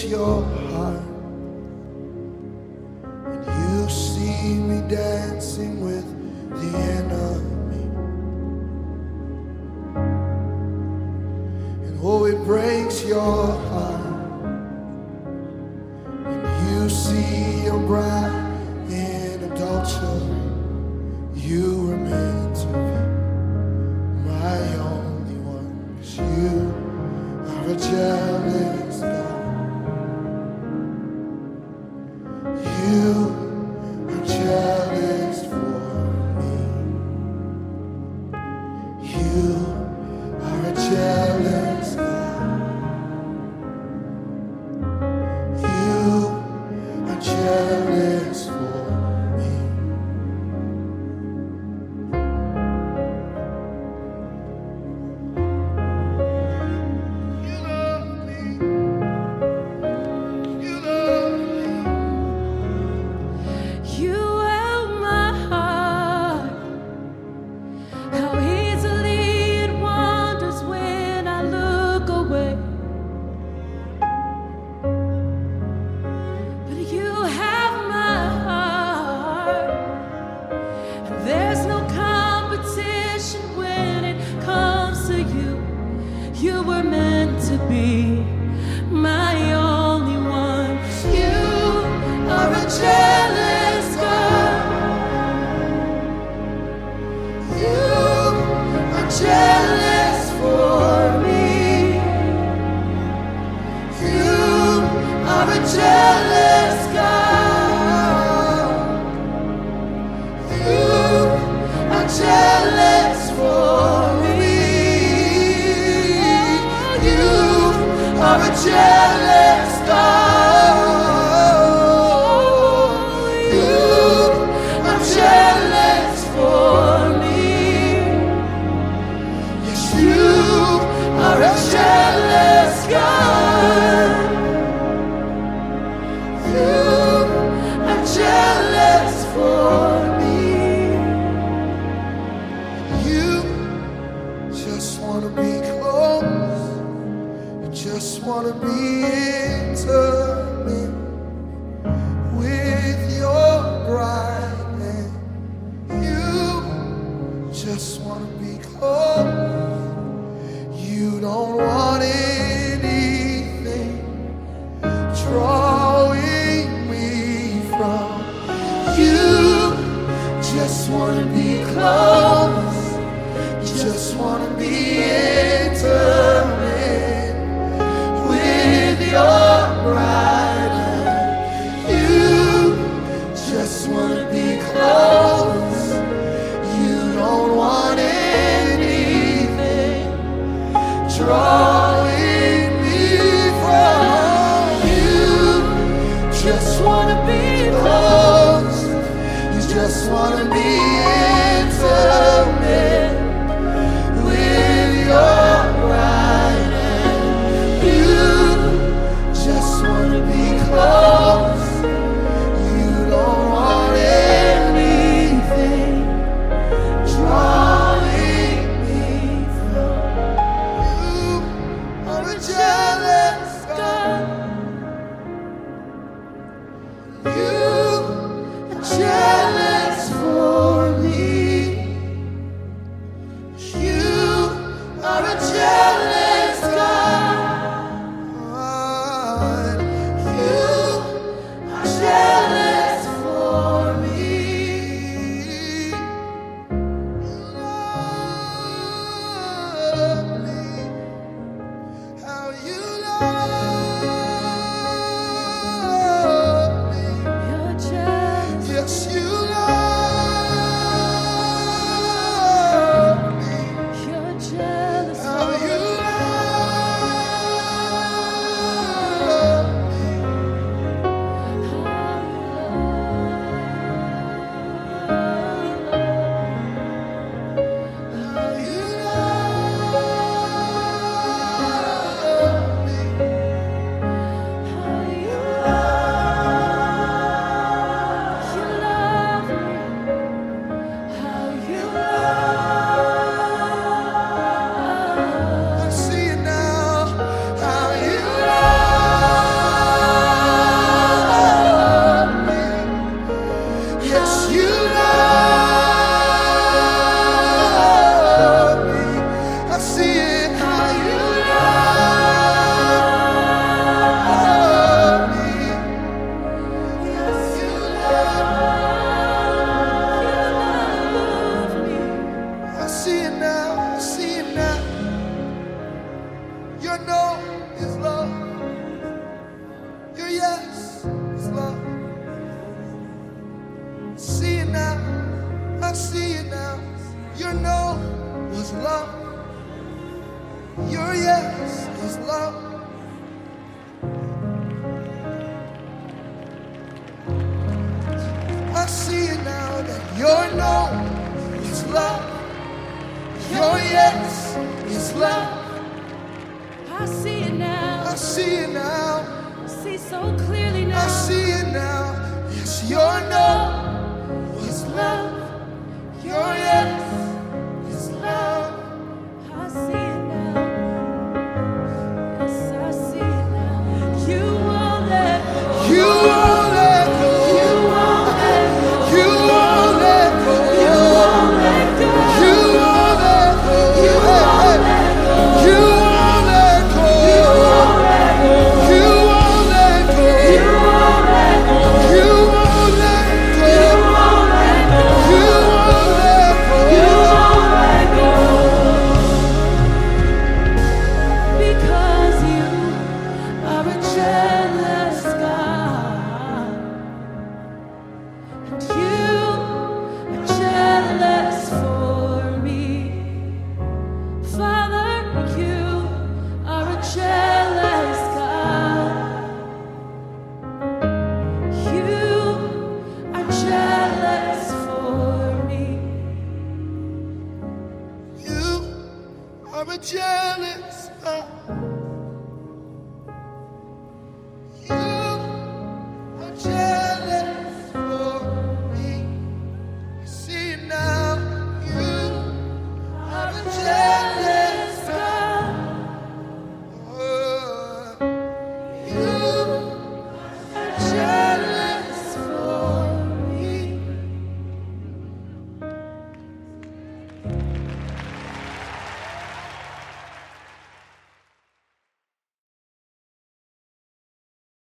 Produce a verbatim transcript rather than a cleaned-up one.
your heart, and you see me dancing with the enemy, and oh, it breaks your heart, and you see your bride in adultery. You were meant to be my only one, 'cause you are a jealous God. You are jealous for me. You are a jealous God. You are jealous for me. You love me. You love me. You held my heart. How easily it wanders when I look away. But you have my heart. And there's no competition when it comes to you. You were meant to be my only one. You are a jealous God. You are jealous for me. You are a jealous God. You are jealous for me. You are a jealous God. You are jealous for me. Yes, you are a jealous God. You are jealous for me. You just want to be close. You just want to be intimate with your bride, and you just want to be close. You don't want anything drawing me from you. Just want to be close. You just want to be intimate with your bride. You just want to be close. You don't want anything drawing me from you. Just want to be close. You just want to be intimate with your bride. You just want to be close. You don't want anything drawing me from you. Are a jealous God. You are jealous for me. You are a jealous God. You are jealous for me. You love me. How you love me. You're jealous. Yes, you love me. You're jealous. How you love is love. I see it now that your no is love. Your yes is love. I see it now. I see it now. I see so clearly now. I see it now. Yes, your no is love. Your yes is love. I see it now. Yes, I see it now. You won't let go. You won't let go. You won't let go. You won't let go. You won't let go. You won't let go. You won't let go. You won't let go. You won't let go. You won't let go. You won't let go. You won't let go. You won't let go. You won't let go. You won't let go. Because you are a jealous God. And you are jealous for me. Father, you are a jealous God. You are jealous for me. You are a jealous God.